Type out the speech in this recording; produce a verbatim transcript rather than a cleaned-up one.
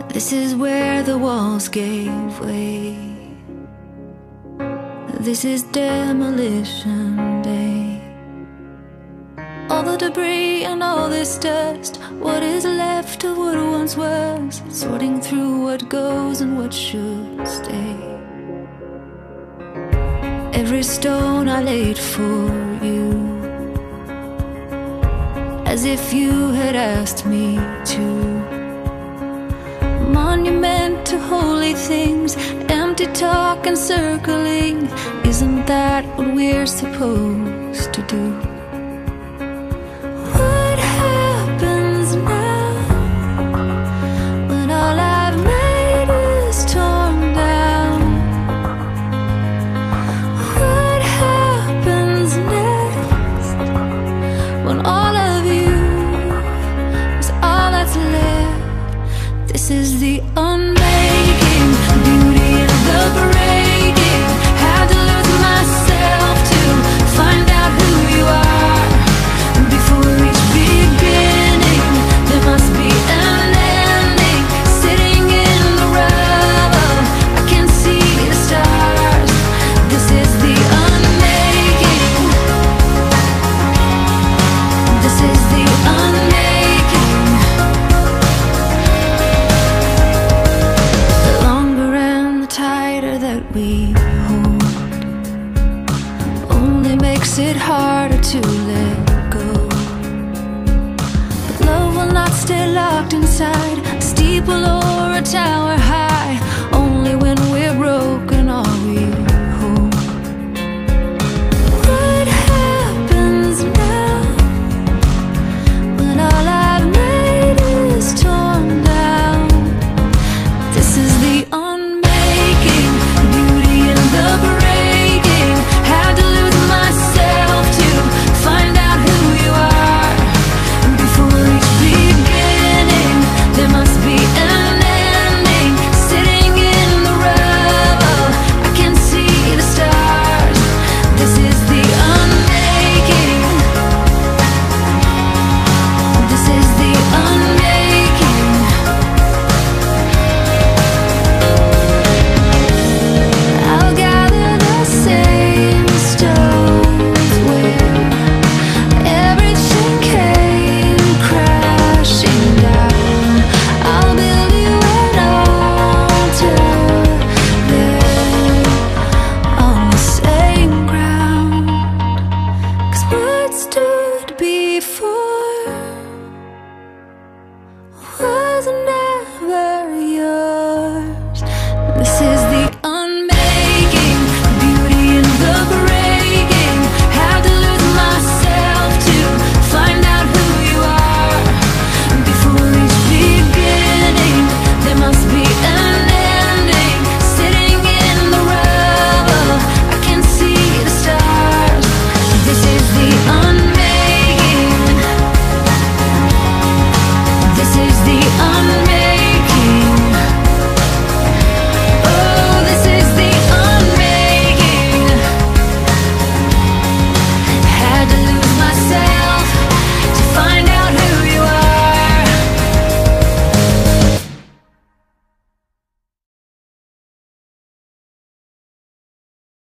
This is where the walls gave way. This is demolition day. All the debris and all this dust, what is left of what once was, sorting through what goes and what should stay. Every stone I laid for you, as if you had asked me to. Monument to holy things, empty talk and circling. Isn't that what we're supposed to do? What happens now when all I've made is torn down? What happens next when all of you is all that's left? This is the unmaking, beauty of the breaking. Had to lose myself to find out who you are. Before each beginning, there must be an ending. Sitting in the rubble, I can see the stars. This is the unmaking. This is the unmaking. The longer and the tighter that we hold only makes it harder to let go. But love will not stay locked inside a steeple or a tower